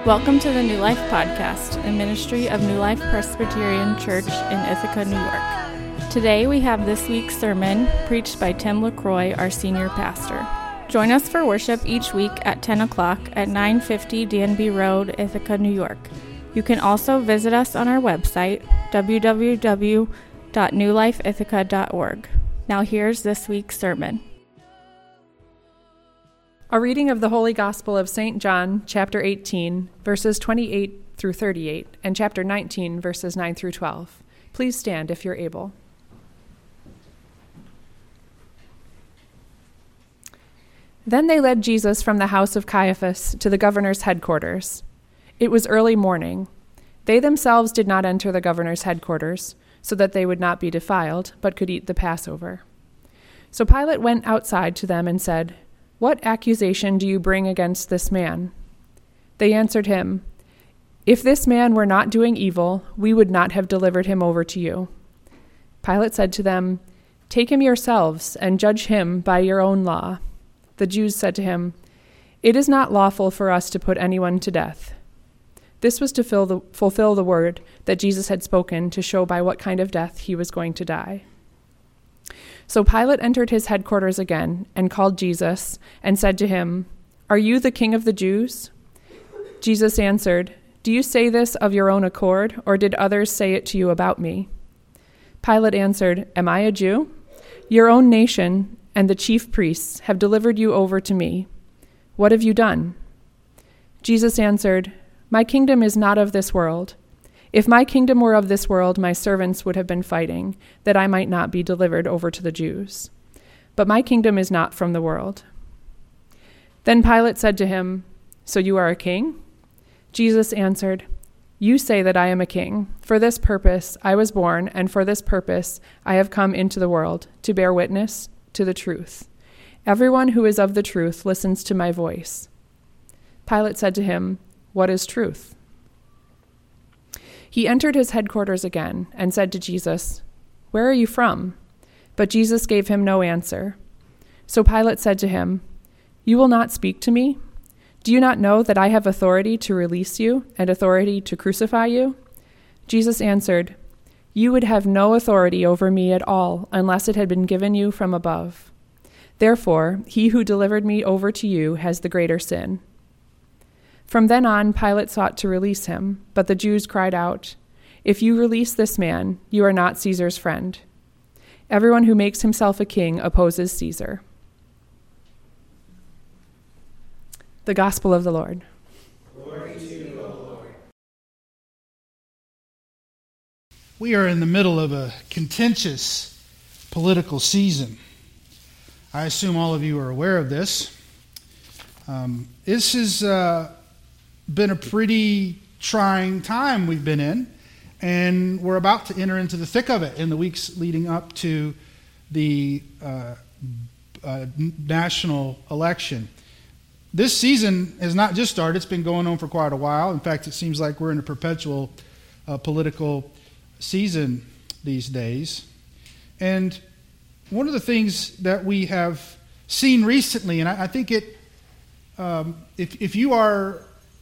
Welcome to the New Life Podcast, a ministry of New Life Presbyterian Church in Ithaca, New York. Today we have this week's sermon preached by Tim LaCroix, our senior pastor. Join us for worship each week at 10 o'clock at 950 Danby Road, Ithaca, New York. You can also visit us on our website, www.newlifeithaca.org. Now here's this week's sermon. A reading of the Holy Gospel of St. John, chapter 18, verses 28 through 38, and chapter 19, verses 9 through 12. Please stand if you're able. Then they led Jesus from the house of Caiaphas to the governor's headquarters. It was early morning. They themselves did not enter the governor's headquarters, so that they would not be defiled, but could eat the Passover. So Pilate went outside to them and said, "What accusation do you bring against this man?" They answered him, "If this man were not doing evil, we would not have delivered him over to you." Pilate said to them, "Take him yourselves and judge him by your own law." The Jews said to him, "It is not lawful for us to put anyone to death." This was to fulfill the word that Jesus had spoken to show by what kind of death he was going to die. So Pilate entered his headquarters again and called Jesus and said to him, "Are you the king of the Jews?" Jesus answered, "Do you say this of your own accord, or did others say it to you about me?" Pilate answered, "Am I a Jew? Your own nation and the chief priests have delivered you over to me. What have you done?" Jesus answered, "My kingdom is not of this world. If my kingdom were of this world, my servants would have been fighting, that I might not be delivered over to the Jews. But my kingdom is not from the world." Then Pilate said to him, "So you are a king?" Jesus answered, "You say that I am a king. For this purpose I was born, and for this purpose I have come into the world, to bear witness to the truth. Everyone who is of the truth listens to my voice." Pilate said to him, "What is truth?" He entered his headquarters again and said to Jesus, "Where are you from?" But Jesus gave him no answer. So Pilate said to him, "You will not speak to me? Do you not know that I have authority to release you and authority to crucify you?" Jesus answered, "You would have no authority over me at all unless it had been given you from above. Therefore, he who delivered me over to you has the greater sin." From then on, Pilate sought to release him, but the Jews cried out, "If you release this man, you are not Caesar's friend. Everyone who makes himself a king opposes Caesar." The Gospel of the Lord. Glory to you, O Lord. We are in the middle of a contentious political season. I assume all of you are aware of this. This has been a pretty trying time we've been in, and we're about to enter into the thick of it in the weeks leading up to the national election. This season has not just started, it's been going on for quite a while. In fact, it seems like we're in a perpetual political season these days. And one of the things that we have seen recently, and I think it, if you are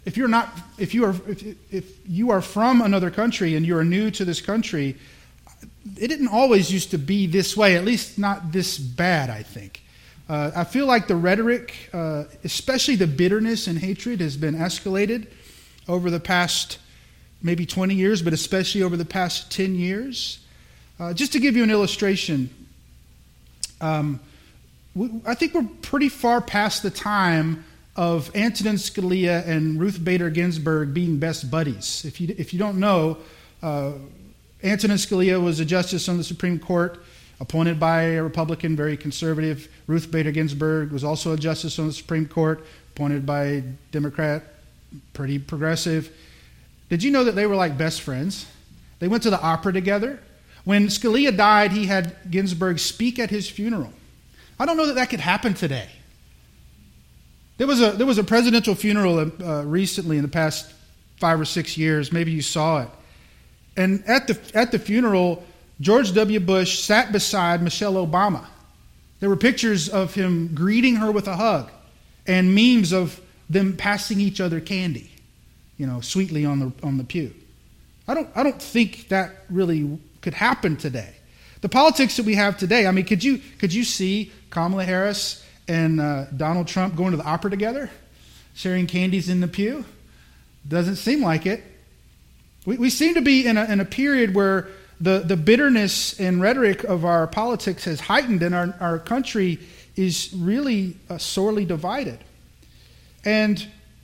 from another country and you are new to this country, it didn't always used to be this way, at least not this bad, I think. I feel like the rhetoric, especially the bitterness and hatred, has been escalated over the past maybe 20 years, but especially over the past 10 years. Just to give you an illustration, I think we're pretty far past the time of Antonin Scalia and Ruth Bader Ginsburg being best buddies. If you don't know, Antonin Scalia was a justice on the Supreme Court, appointed by a Republican, very conservative. Ruth Bader Ginsburg was also a justice on the Supreme Court, appointed by a Democrat, pretty progressive. Did you know that they were like best friends? They went to the opera together. When Scalia died, he had Ginsburg speak at his funeral. I don't know that could happen today. There was a presidential funeral recently in the past 5 or 6 years. Maybe you saw it. And at the funeral, George W. Bush sat beside Michelle Obama. There were pictures of him greeting her with a hug and memes of them passing each other candy. sweetly on the pew. I don't think that really could happen today. The politics that we have today, I mean, could you see Kamala Harris and Donald Trump going to the opera together, sharing candies in the pew? Doesn't seem like it. We seem to be in a period where the bitterness and rhetoric of our politics has heightened, and our country is really sorely divided. And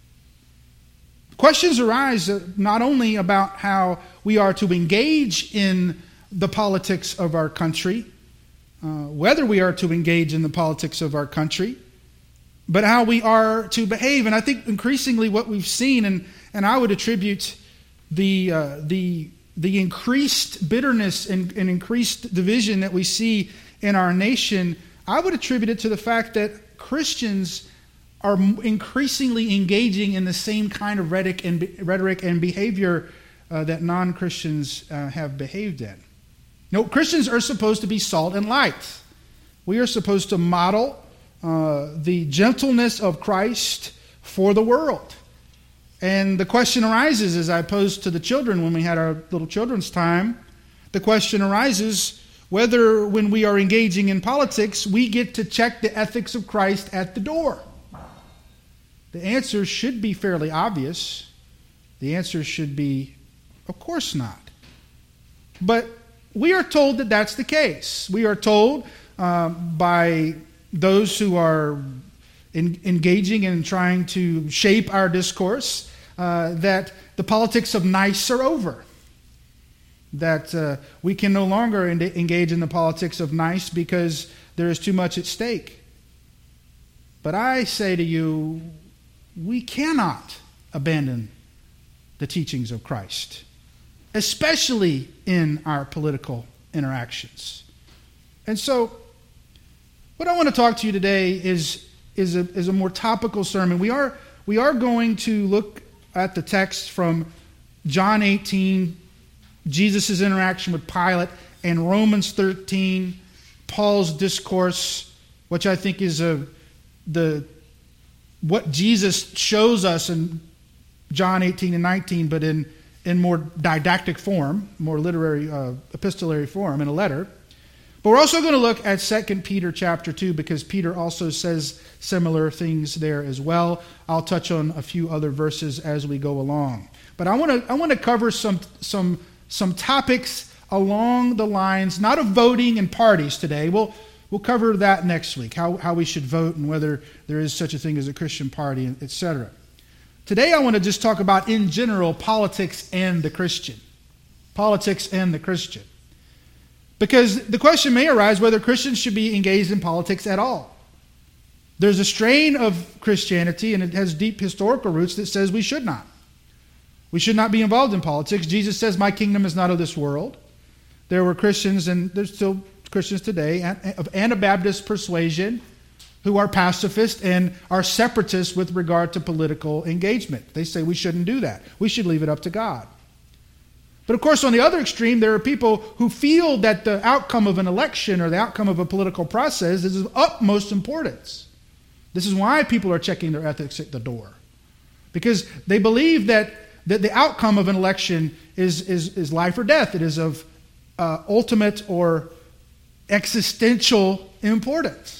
questions arise not only about how we are to engage in the politics of our country, whether we are to engage in the politics of our country, but how we are to behave. And I think increasingly what we've seen, and I would attribute the increased bitterness and increased division that we see in our nation, I would attribute it to the fact that Christians are increasingly engaging in the same kind of rhetoric and behavior that non-Christians have behaved in. Christians are supposed to be salt and light. We are supposed to model the gentleness of Christ for the world. And the question arises, as I posed to the children when we had our little children's time, the question arises whether when we are engaging in politics, we get to check the ethics of Christ at the door. The answer should be fairly obvious. The answer should be, of course not. But we are told that that's the case. We are told by those who are engaging and trying to shape our discourse that the politics of nice are over. That we can no longer engage in the politics of nice because there is too much at stake. But I say to you, we cannot abandon the teachings of Christ, especially in our political interactions. And so, what I want to talk to you today is a more topical sermon. We are going to look at the text from John 18, Jesus' interaction with Pilate, and Romans 13, Paul's discourse, which I think is what Jesus shows us in John 18 and 19, but in more didactic form, more literary, epistolary form, in a letter. But we're also going to look at 2 Peter chapter 2, because Peter also says similar things there as well. I'll touch on a few other verses as we go along. But I want to cover some topics along the lines, not of voting and parties today. We'll cover that next week, how we should vote and whether there is such a thing as a Christian party, etc. Today I want to just talk about, in general, politics and the Christian. Politics and the Christian. Because the question may arise whether Christians should be engaged in politics at all. There's a strain of Christianity, and it has deep historical roots, that says we should not. We should not be involved in politics. Jesus says, "My kingdom is not of this world." There were Christians, and there's still Christians today, of Anabaptist persuasion, who are pacifist and are separatists with regard to political engagement. They say we shouldn't do that. We should leave it up to God. But of course, on the other extreme, there are people who feel that the outcome of an election or the outcome of a political process is of utmost importance. This is why people are checking their ethics at the door. Because they believe that the outcome of an election is life or death. It is of ultimate or existential importance.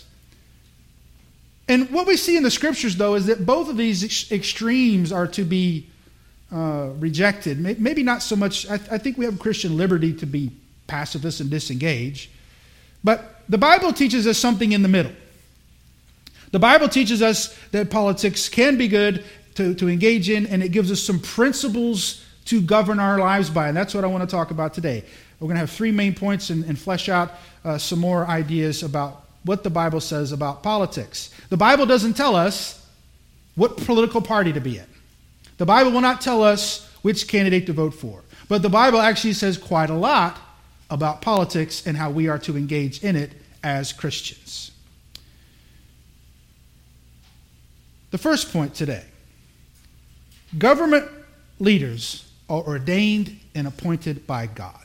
And what we see in the Scriptures, though, is that both of these extremes are to be rejected. Maybe not so much. I think we have Christian liberty to be pacifist and disengage. But the Bible teaches us something in the middle. The Bible teaches us that politics can be good to engage in, and it gives us some principles to govern our lives by. And that's what I want to talk about today. We're going to have 3 main points and flesh out some more ideas about what the Bible says about politics. The Bible doesn't tell us what political party to be in. The Bible will not tell us which candidate to vote for. But the Bible actually says quite a lot about politics and how we are to engage in it as Christians. The first point today: government leaders are ordained and appointed by God.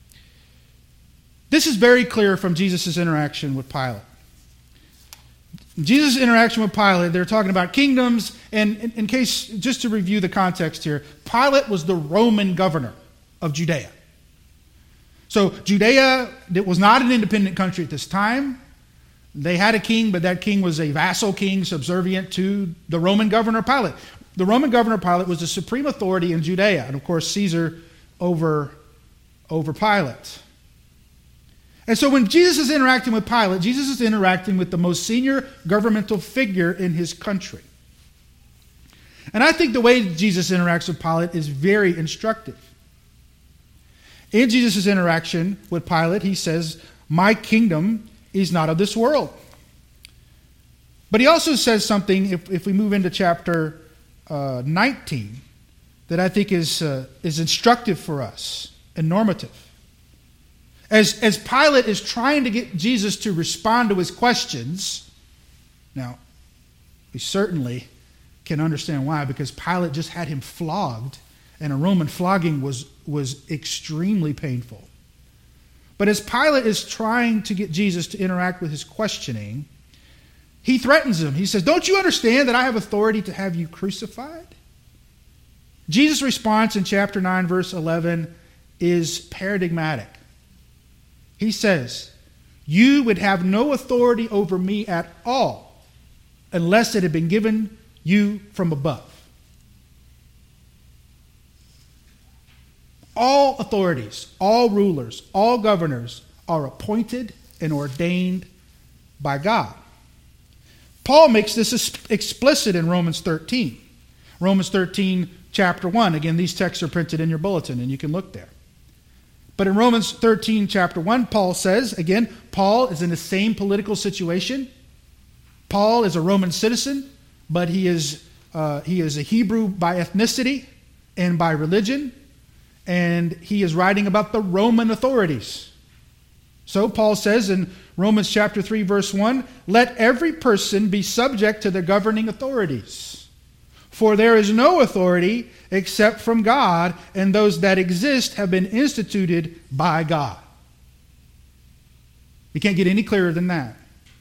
This is very clear from Jesus' interaction with Pilate. Jesus' interaction with Pilate, they're talking about kingdoms, and in case, just to review the context here, Pilate was the Roman governor of Judea. So Judea was not an independent country at this time. They had a king, but that king was a vassal king subservient to the Roman governor Pilate. The Roman governor Pilate was the supreme authority in Judea, and of course Caesar over Pilate. And so when Jesus is interacting with Pilate, Jesus is interacting with the most senior governmental figure in his country. And I think the way Jesus interacts with Pilate is very instructive. In Jesus' interaction with Pilate, he says, "My kingdom is not of this world." But he also says something, if we move into chapter 19, that I think is instructive for us and normative. As Pilate is trying to get Jesus to respond to his questions, now, we certainly can understand why, because Pilate just had him flogged, and a Roman flogging was extremely painful. But as Pilate is trying to get Jesus to interact with his questioning, he threatens him. He says, "Don't you understand that I have authority to have you crucified?" Jesus' response in chapter 9, verse 11 is paradigmatic. He says, "You would have no authority over me at all unless it had been given you from above." All authorities, all rulers, all governors are appointed and ordained by God. Paul makes this explicit in Romans 13. Romans 13, chapter 1. Again, these texts are printed in your bulletin, and you can look there. But in Romans 13, chapter 1, Paul says, again, Paul is in the same political situation. Paul is a Roman citizen, but he is a Hebrew by ethnicity and by religion, and he is writing about the Roman authorities. So Paul says in Romans chapter 3, verse 1, "Let every person be subject to the governing authorities. For there is no authority except from God, and those that exist have been instituted by God." You can't get any clearer than that.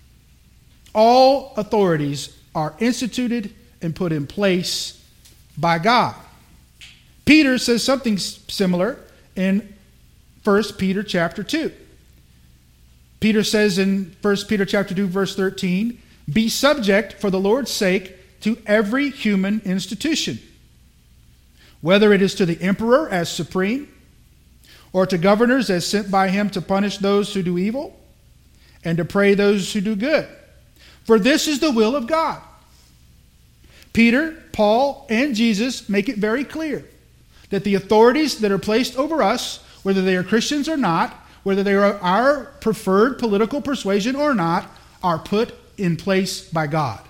All authorities are instituted and put in place by God. Peter says something similar in 1 Peter chapter 2. Peter says in 1 Peter chapter 2, verse 13, "Be subject for the Lord's sake to every human institution, whether it is to the emperor as supreme, or to governors as sent by him to punish those who do evil, and to pray those who do good. For this is the will of God." Peter, Paul, and Jesus make it very clear that the authorities that are placed over us, whether they are Christians or not, whether they are our preferred political persuasion or not, are put in place by God.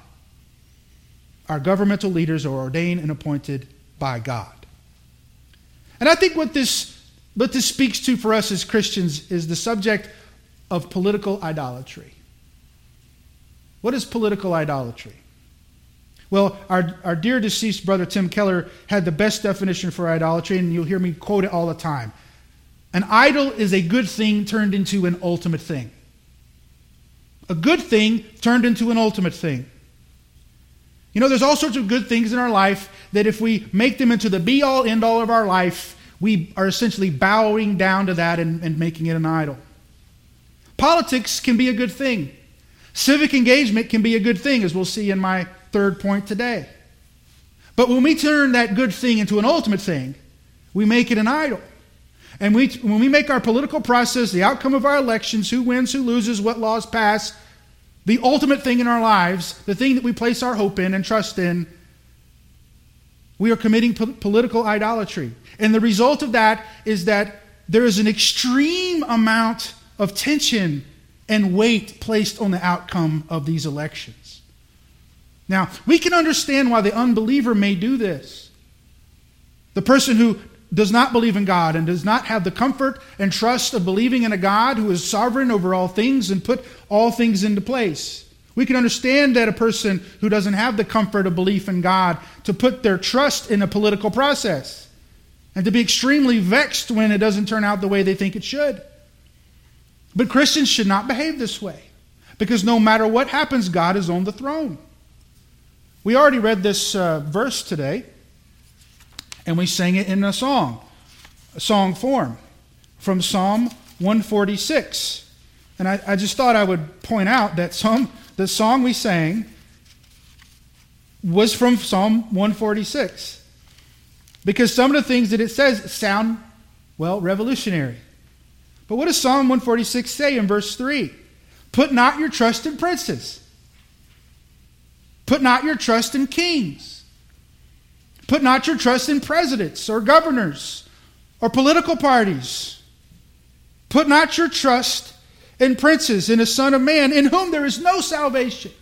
Our governmental leaders are ordained and appointed by God. And I think what this speaks to for us as Christians is the subject of political idolatry. What is political idolatry? Well, our dear deceased brother Tim Keller had the best definition for idolatry, and you'll hear me quote it all the time. An idol is a good thing turned into an ultimate thing. A good thing turned into an ultimate thing. You know, there's all sorts of good things in our life that if we make them into the be-all, end-all of our life, we are essentially bowing down to that and making it an idol. Politics can be a good thing. Civic engagement can be a good thing, as we'll see in my third point today. But when we turn that good thing into an ultimate thing, we make it an idol. And when we make our political process, the outcome of our elections, who wins, who loses, what laws pass, the ultimate thing in our lives, the thing that we place our hope in and trust in, we are committing political idolatry. And the result of that is that there is an extreme amount of tension and weight placed on the outcome of these elections. Now, we can understand why the unbeliever may do this. The person who does not believe in God and does not have the comfort and trust of believing in a God who is sovereign over all things and put all things into place. We can understand that a person who doesn't have the comfort of belief in God to put their trust in a political process and to be extremely vexed when it doesn't turn out the way they think it should. But Christians should not behave this way. Because no matter what happens, God is on the throne. We already read this verse today, and we sang it in a song form, from Psalm 146. And I just thought I would point out that the song we sang was from Psalm 146. Because some of the things that it says sound, well, revolutionary. But what does Psalm 146 say in verse 3? Put not your trust in princes. Put not your trust in kings. Put not your trust in presidents or governors or political parties. Put not your trust in princes, in a son of man, in whom there is no salvation.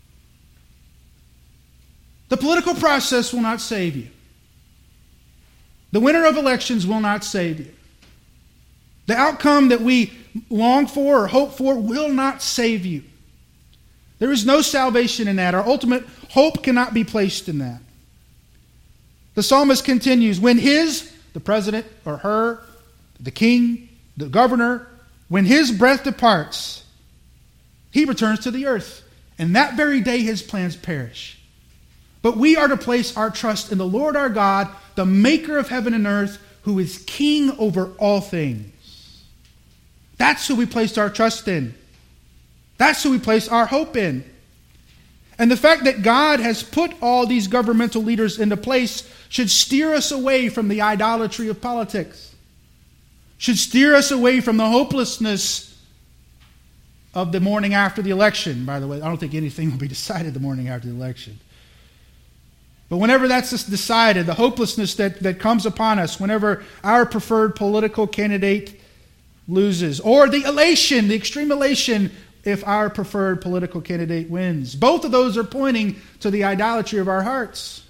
The political process will not save you. The winner of elections will not save you. The outcome that we long for or hope for will not save you. There is no salvation in that. Our ultimate hope cannot be placed in that. The psalmist continues, when the president or her, the king, the governor, when his breath departs, he returns to the earth. And that very day his plans perish. But we are to place our trust in the Lord our God, the maker of heaven and earth, who is king over all things. That's who we place our trust in. That's who we place our hope in. And the fact that God has put all these governmental leaders into place should steer us away from the idolatry of politics. Should steer us away from the hopelessness of the morning after the election. By the way, I don't think anything will be decided the morning after the election. But whenever that's decided, the hopelessness that comes upon us, whenever our preferred political candidate loses, or the elation, the extreme elation, if our preferred political candidate wins. Both of those are pointing to the idolatry of our hearts.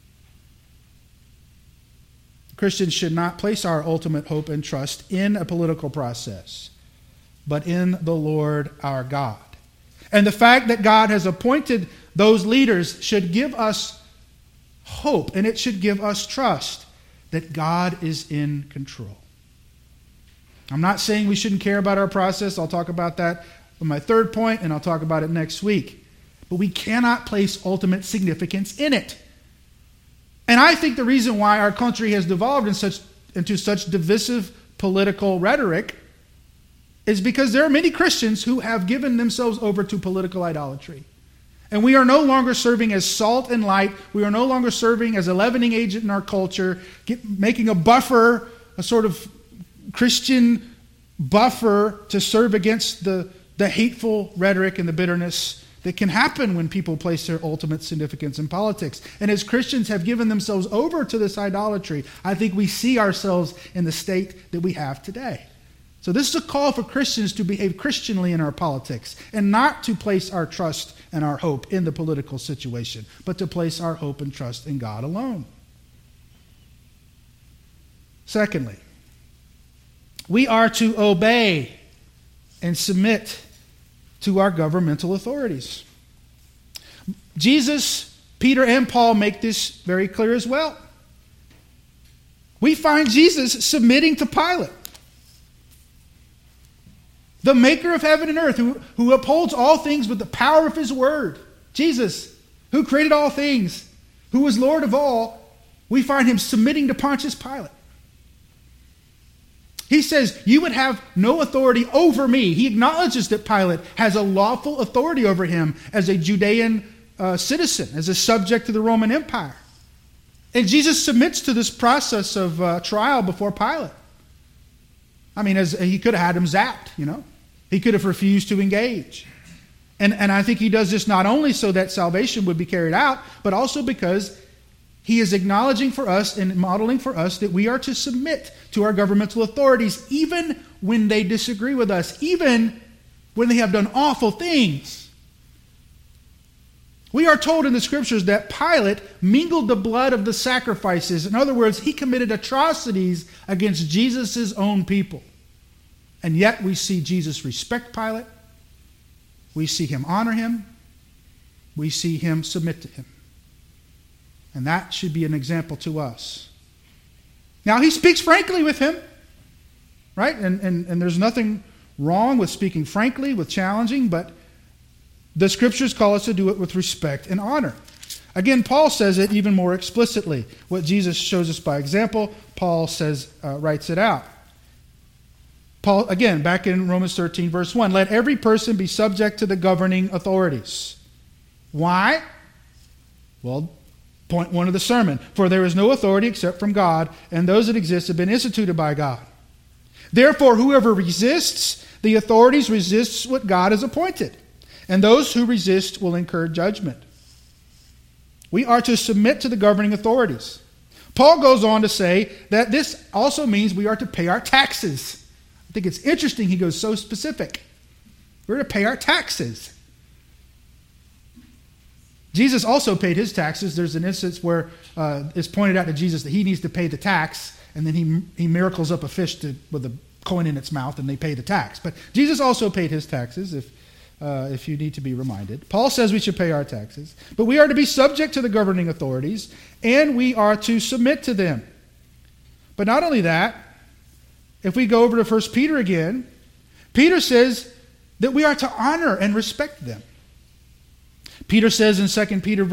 Christians should not place our ultimate hope and trust in a political process, but in the Lord our God. And the fact that God has appointed those leaders should give us hope, and it should give us trust that God is in control. I'm not saying we shouldn't care about our process. I'll talk about that on my third point, and I'll talk about it next week. But we cannot place ultimate significance in it. And I think the reason why our country has devolved into such divisive political rhetoric is because there are many Christians who have given themselves over to political idolatry. And we are no longer serving as salt and light. We are no longer serving as a leavening agent in our culture, making a buffer, a sort of Christian buffer to serve against the hateful rhetoric and the bitterness that can happen when people place their ultimate significance in politics. And as Christians have given themselves over to this idolatry, I think we see ourselves in the state that we have today. So this is a call for Christians to behave Christianly in our politics and not to place our trust and our hope in the political situation, but to place our hope and trust in God alone. Secondly, we are to obey and submit to our governmental authorities. Jesus, Peter, and Paul make this very clear as well. We find Jesus submitting to Pilate, the maker of heaven and earth, who upholds all things with the power of his word. Jesus, who created all things, who was Lord of all, we find him submitting to Pontius Pilate. He says, you would have no authority over me. He acknowledges that Pilate has a lawful authority over him as a Judean citizen, as a subject to the Roman Empire. And Jesus submits to this process of trial before Pilate. I mean, as he could have had him zapped, you know. He could have refused to engage. And I think he does this not only so that salvation would be carried out, but also because he is acknowledging for us and modeling for us that we are to submit to our governmental authorities even when they disagree with us, even when they have done awful things. We are told in the scriptures that Pilate mingled the blood of the sacrifices. In other words, he committed atrocities against Jesus' own people. And yet we see Jesus respect Pilate. We see him honor him. We see him submit to him. And that should be an example to us. Now, he speaks frankly with him, right? And there's nothing wrong with speaking frankly, with challenging, but the Scriptures call us to do it with respect and honor. Again, Paul says it even more explicitly. What Jesus shows us by example, Paul writes it out. Paul, again, back in Romans 13, verse 1, let every person be subject to the governing authorities. Why? Well, point 1 of the sermon. For there is no authority except from God, and those that exist have been instituted by God. Therefore, whoever resists the authorities resists what God has appointed, and those who resist will incur judgment. We are to submit to the governing authorities. Paul goes on to say that this also means we are to pay our taxes. I think it's interesting he goes so specific. We're to pay our taxes. Jesus also paid his taxes. There's an instance where it's pointed out to Jesus that he needs to pay the tax, and then he miracles up a fish with a coin in its mouth, and they pay the tax. But Jesus also paid his taxes, if you need to be reminded. Paul says we should pay our taxes, but we are to be subject to the governing authorities, and we are to submit to them. But not only that, if we go over to 1 Peter again, Peter says that we are to honor and respect them. Peter says in 2 Peter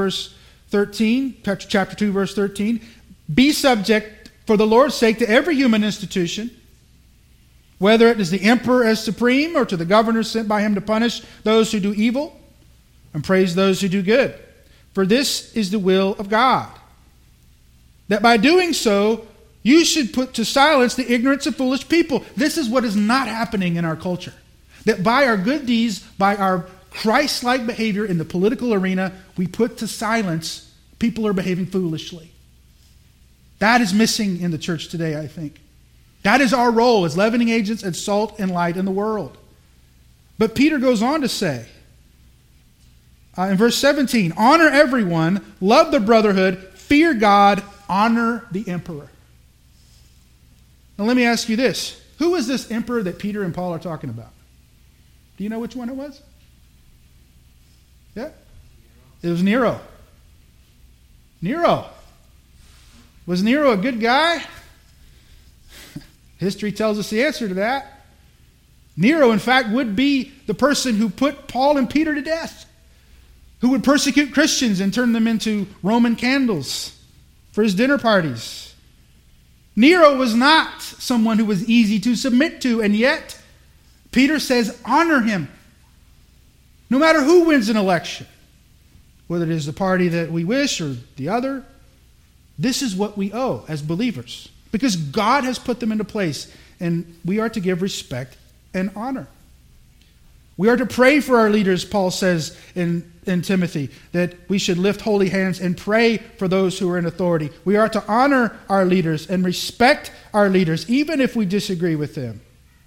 chapter 2, verse 13, be subject for the Lord's sake to every human institution, whether it is the emperor as supreme or to the governors sent by him to punish those who do evil and praise those who do good. For this is the will of God, that by doing so, you should put to silence the ignorance of foolish people. This is what is not happening in our culture. That by our good deeds, by our Christ-like behavior in the political arena, we put to silence people who are behaving foolishly. That is missing in the church today, I think. That is our role as leavening agents and salt and light in the world. But Peter goes on to say, in verse 17, honor everyone, love the brotherhood, fear God, honor the emperor. Now let me ask you this. Who is this emperor that Peter and Paul are talking about? Do you know which one it was? Yeah? It was Nero. Nero. Was Nero a good guy? History tells us the answer to that. Nero, in fact, would be the person who put Paul and Peter to death, who would persecute Christians and turn them into Roman candles for his dinner parties. Nero was not someone who was easy to submit to, and yet Peter says, honor him. No matter who wins an election, whether it is the party that we wish or the other, this is what we owe as believers, because God has put them into place, and we are to give respect and honor. We are to pray for our leaders, Paul says in Timothy, that we should lift holy hands and pray for those who are in authority. We are to honor our leaders and respect our leaders, even if we disagree with them.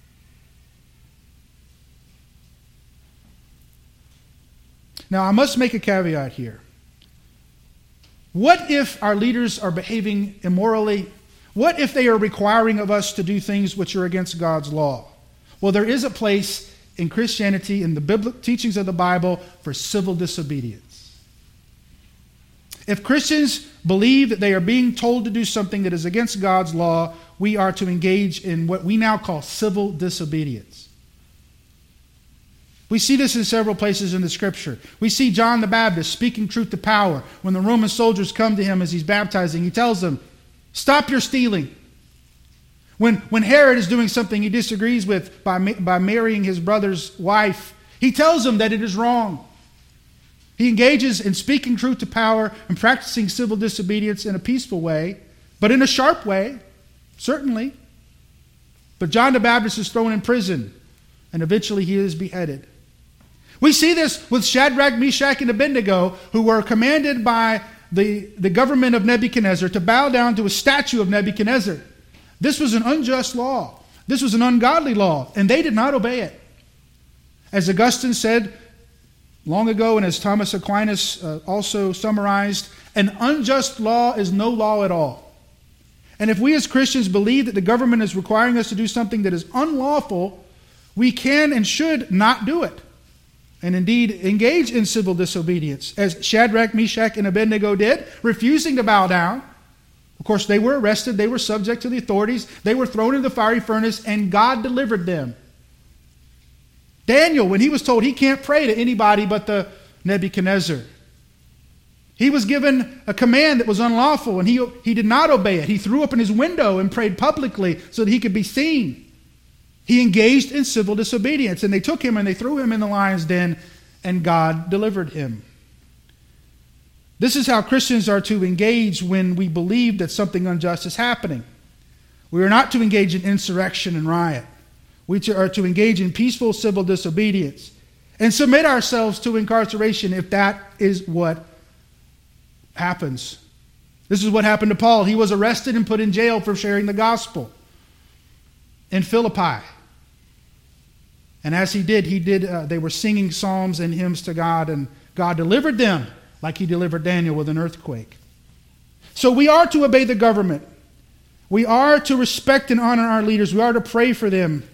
Now, I must make a caveat here. What if our leaders are behaving immorally? What if they are requiring of us to do things which are against God's law? Well, there is a place in Christianity, in the biblical teachings of the Bible, for civil disobedience. If Christians believe that they are being told to do something that is against God's law, we are to engage in what we now call civil disobedience. We see this in several places in the Scripture. We see John the Baptist speaking truth to power. When the Roman soldiers come to him as he's baptizing, he tells them, stop your stealing. When Herod is doing something he disagrees with by marrying his brother's wife, he tells them that it is wrong. He engages in speaking truth to power and practicing civil disobedience in a peaceful way, but in a sharp way, certainly. But John the Baptist is thrown in prison, and eventually he is beheaded. We see this with Shadrach, Meshach, and Abednego, who were commanded by the government of Nebuchadnezzar to bow down to a statue of Nebuchadnezzar. This was an unjust law. This was an ungodly law, and they did not obey it. As Augustine said long ago, and as Thomas Aquinas also summarized, an unjust law is no law at all. And if we as Christians believe that the government is requiring us to do something that is unlawful, we can and should not do it, and indeed engage in civil disobedience, as Shadrach, Meshach, and Abednego did, refusing to bow down. Of course, they were arrested, they were subject to the authorities, they were thrown into the fiery furnace, and God delivered them. Daniel, when he was told he can't pray to anybody but the Nebuchadnezzar, he was given a command that was unlawful, and he did not obey it. He threw open his window and prayed publicly so that he could be seen. He engaged in civil disobedience, and they took him and they threw him in the lion's den, and God delivered him. This is how Christians are to engage when we believe that something unjust is happening. We are not to engage in insurrection and riot. We are to engage in peaceful civil disobedience and submit ourselves to incarceration if that is what happens. This is what happened to Paul. He was arrested and put in jail for sharing the gospel in Philippi. And as he did, they were singing psalms and hymns to God, and God delivered them like he delivered Daniel with an earthquake. So we are to obey the government. We are to respect and honor our leaders. We are to pray for them,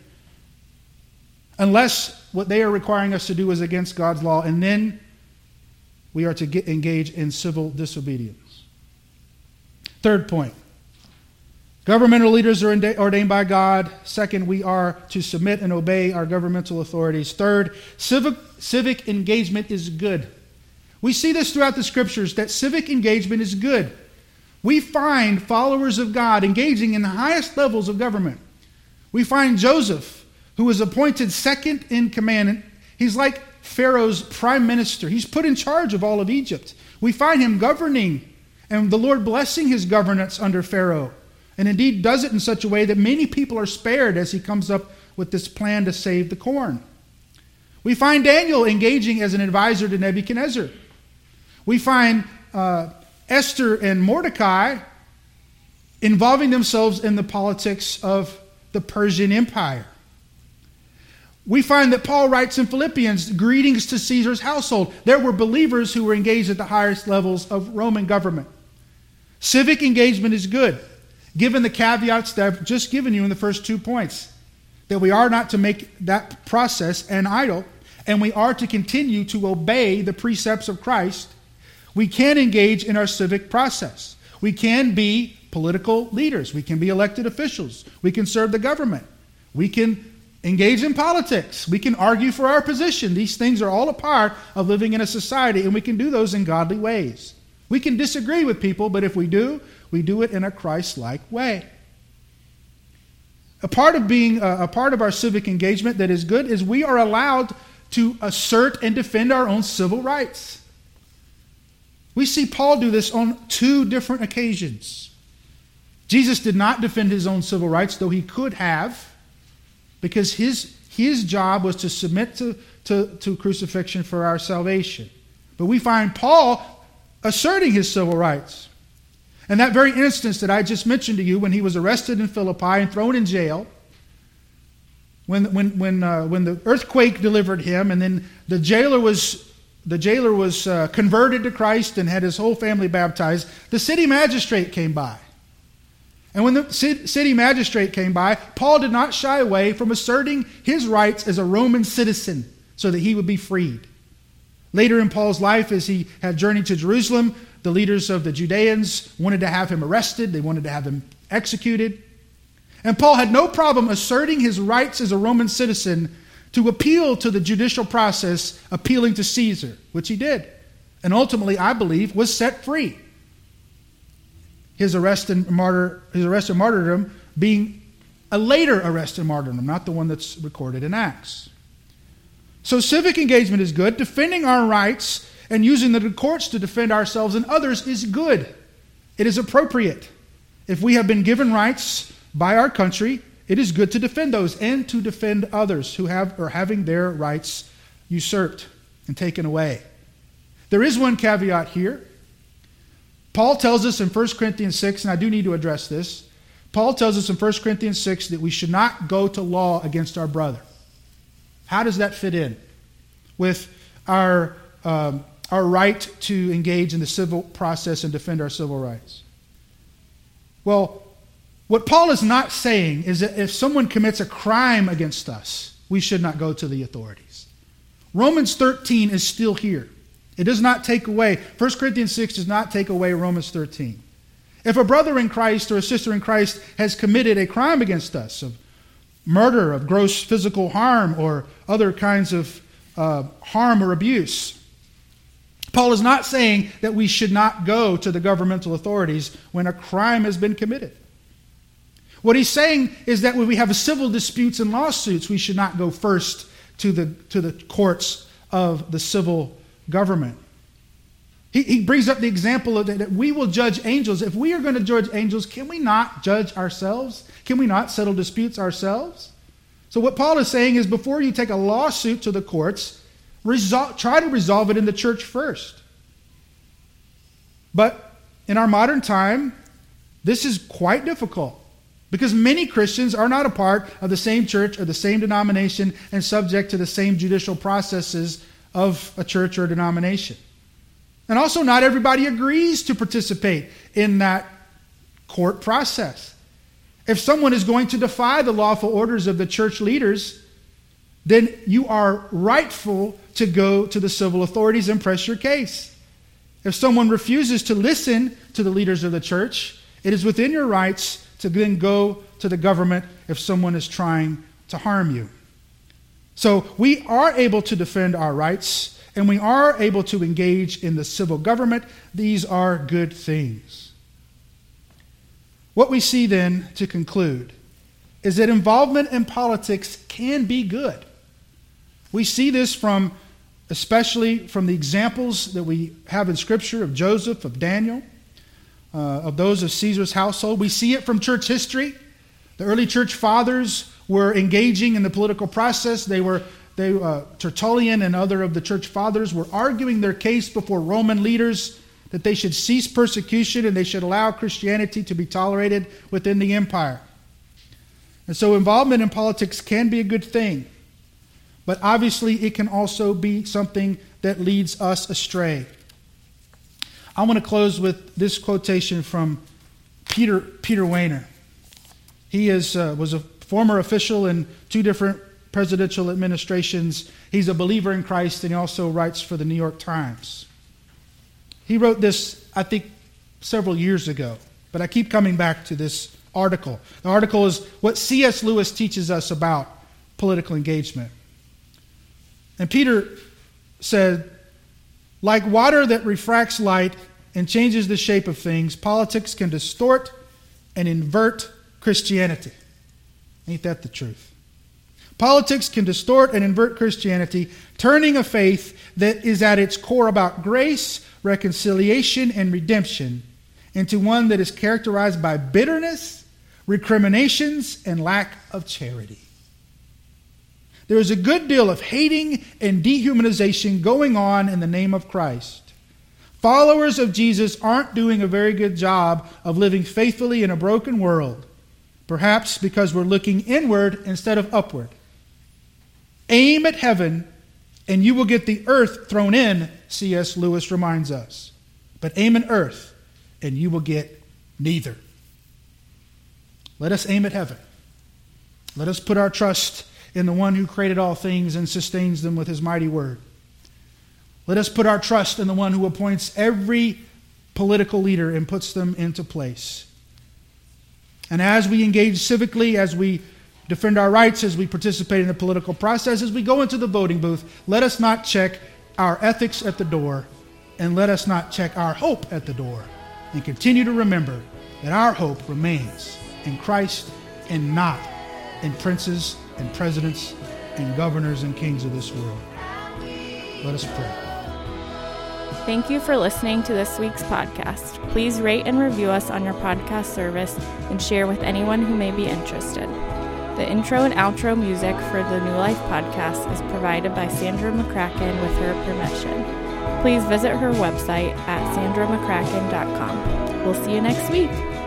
unless what they are requiring us to do is against God's law, and then we are to engage in civil disobedience. Third point. Governmental leaders are ordained by God. Second, we are to submit and obey our governmental authorities. Third, civic engagement is good. We see this throughout the scriptures, that civic engagement is good. We find followers of God engaging in the highest levels of government. We find Joseph, who was appointed second in command. He's like Pharaoh's prime minister. He's put in charge of all of Egypt. We find him governing, and the Lord blessing his governance under Pharaoh. And indeed does it in such a way that many people are spared as he comes up with this plan to save the corn. We find Daniel engaging as an advisor to Nebuchadnezzar. We find Esther and Mordecai involving themselves in the politics of the Persian Empire. We find that Paul writes in Philippians, greetings to Caesar's household. There were believers who were engaged at the highest levels of Roman government. Civic engagement is good, given the caveats that I've just given you in the first 2 points, that we are not to make that process an idol, and we are to continue to obey the precepts of Christ. We can engage in our civic process. We can be political leaders. We can be elected officials. We can serve the government. We can engage in politics. We can argue for our position. These things are all a part of living in a society, and we can do those in godly ways. We can disagree with people, but if we do it in a Christ-like way. A part of our civic engagement that is good is we are allowed to assert and defend our own civil rights. We see Paul do this on 2 different occasions. Jesus did not defend his own civil rights, though he could have, because his job was to submit to crucifixion for our salvation. But we find Paul asserting his civil rights. And that very instance that I just mentioned to you, when he was arrested in Philippi and thrown in jail, when the earthquake delivered him, and then the jailer was converted to Christ and had his whole family baptized, the city magistrate came by. And when the city magistrate came by, Paul did not shy away from asserting his rights as a Roman citizen so that he would be freed. Later in Paul's life, as he had journeyed to Jerusalem, the leaders of the Judeans wanted to have him arrested. They wanted to have him executed. And Paul had no problem asserting his rights as a Roman citizen to appeal to the judicial process, appealing to Caesar, which he did. And ultimately, I believe, was set free. His arrest and martyrdom being a later arrest and martyrdom, not the one that's recorded in Acts. So civic engagement is good. Defending our rights and using the courts to defend ourselves and others is good. It is appropriate. If we have been given rights by our country, it is good to defend those and to defend others who are having their rights usurped and taken away. There is one caveat here. Paul tells us in 1 Corinthians 6, and I do need to address this. Paul tells us in 1 Corinthians 6 that we should not go to law against our brother. How does that fit in with our right to engage in the civil process and defend our civil rights? Well, what Paul is not saying is that if someone commits a crime against us, we should not go to the authorities. Romans 13 is still here. It does not take away, 1 Corinthians 6 does not take away Romans 13. If a brother in Christ or a sister in Christ has committed a crime against us of murder, of gross physical harm, or other kinds of harm or abuse. Paul is not saying that we should not go to the governmental authorities when a crime has been committed. What he's saying is that when we have civil disputes and lawsuits, we should not go first to the courts of the civil government. He brings up the example of that we will judge angels. If we are going to judge angels, can we not judge ourselves? Can we not settle disputes ourselves? So what Paul is saying is before you take a lawsuit to the courts, try to resolve it in the church first. But in our modern time, this is quite difficult because many Christians are not a part of the same church or the same denomination and subject to the same judicial processes of a church or a denomination. And also not everybody agrees to participate in that court process. If someone is going to defy the lawful orders of the church leaders, then you are rightful to go to the civil authorities and press your case. If someone refuses to listen to the leaders of the church, it is within your rights to then go to the government if someone is trying to harm you. So we are able to defend our rights, and we are able to engage in the civil government. These are good things. What we see then, to conclude, is that involvement in politics can be good. We see this especially from the examples that we have in Scripture of Joseph, of Daniel, of those of Caesar's household. We see it from church history. The early church fathers were engaging in the political process. Tertullian and other of the church fathers were arguing their case before Roman leaders that they should cease persecution and they should allow Christianity to be tolerated within the empire. And so involvement in politics can be a good thing, but obviously it can also be something that leads us astray. I want to close with this quotation from Peter Wehner. He was a former official in 2 different presidential administrations. He's a believer in Christ, and he also writes for the New York Times. He wrote this, I think, several years ago, but I keep coming back to this article. The article is what C.S. Lewis teaches us about political engagement. And Peter said, like water that refracts light and changes the shape of things, politics can distort and invert Christianity. Ain't that the truth? Politics can distort and invert Christianity, turning a faith that is at its core about grace, reconciliation, and redemption into one that is characterized by bitterness, recriminations, and lack of charity. There is a good deal of hating and dehumanization going on in the name of Christ. Followers of Jesus aren't doing a very good job of living faithfully in a broken world, perhaps because we're looking inward instead of upward. Aim at heaven, and you will get the earth thrown in, C.S. Lewis reminds us. But aim at earth, and you will get neither. Let us aim at heaven. Let us put our trust in the one who created all things and sustains them with his mighty word. Let us put our trust in the one who appoints every political leader and puts them into place. And as we engage civically, as we defend our rights, as we participate in the political process, as we go into the voting booth, let us not check our ethics at the door, and let us not check our hope at the door, and continue to remember that our hope remains in Christ and not in princes and presidents and governors and kings of this world. Let us pray. Thank you for listening to this week's podcast. Please rate and review us on your podcast service and share with anyone who may be interested. The intro and outro music for the New Life podcast is provided by Sandra McCracken with her permission. Please visit her website at sandramccracken.com. We'll see you next week.